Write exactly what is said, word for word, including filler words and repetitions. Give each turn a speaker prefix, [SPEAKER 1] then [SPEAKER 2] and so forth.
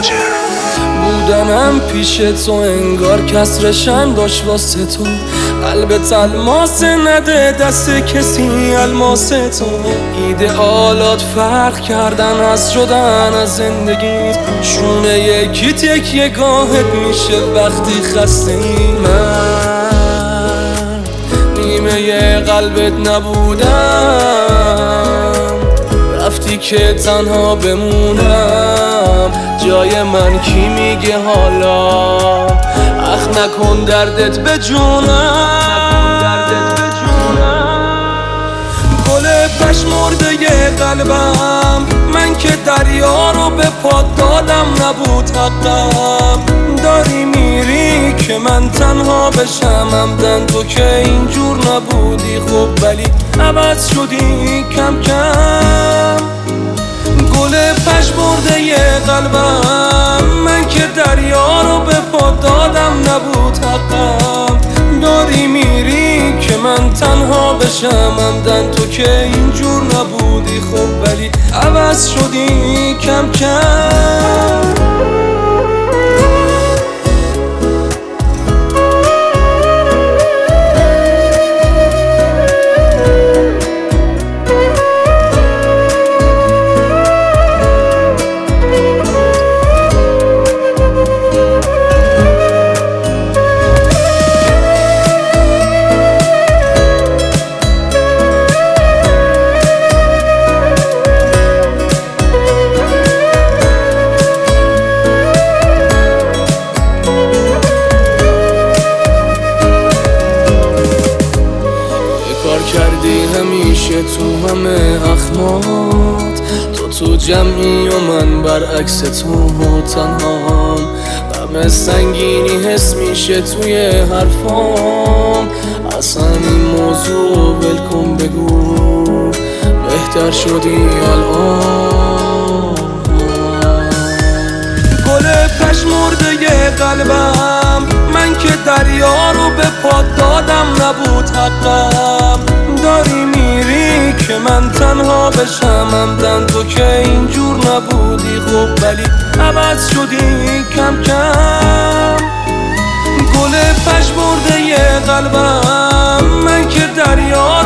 [SPEAKER 1] مهاجر.
[SPEAKER 2] بودنم پیش تو انگار کسرشن داشت واسه تو، قلبت الماس نده دست کسی الماس تو. ایدئالات فرق کردن از شدن از زندگیت، شونه یکیت یکی گاهت میشه وقتی خسته ای. من نیمه قلبت نبودم، رفتی که تنها بمونم. جای من کی میگه حالا اخ نکن دردت به جونم. گل پشمرده قلبم من که دریا رو به پات دادم، نبود حقم. داری میری که من تنها بشم عمدن، تو که اینجور نبودی خب ولی عوض شدی کم کم. گل پشمرده قلبم من که دریا رو به پات دادم، نبود حقم. داری میری که من تنها بشم عمدن، تو که اینجور نبودی خب ولی عوض شدی کم کم. کردی همیشه تو همه اخمات، تو تو جمعی و من برعکس تو تنهام. همه سنگینی حس میشه توی حرفام، اصلا این موضوع ولکن بگو بهتر شدی الان. گل پشمرده قلبم من که دریا رو به پات دادم، نبود حقم. داری میری که من تنها بشم عمدن، تو که اینجور نبودی خب ولی عوض شدی کم کم. گل پشمرده قلبم من که دریا